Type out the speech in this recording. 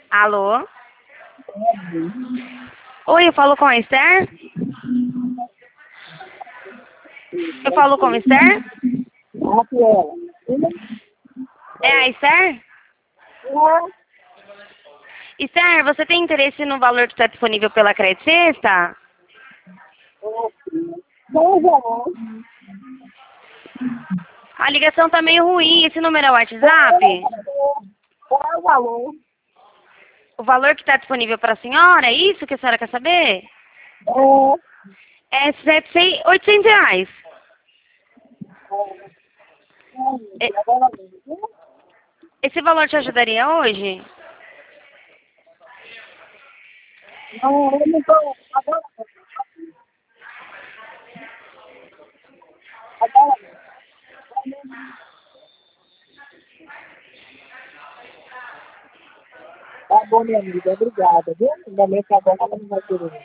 Alô? Oi, eu falo com a Esther? Eu falo com a Esther? Rafaela. É a Esther? Esther, você tem interesse no valor que está disponível pela Credit Sexta? A ligação tá meio ruim. Esse número é o WhatsApp? Qual é o valor? O valor que está disponível para a senhora, é isso que a senhora quer saber? É 800 reais. E- Esse valor te ajudaria hoje? Não, eu não tô. Tá bom, minha amiga. Obrigada, viu? Ainda bem que agora ela não vai querer.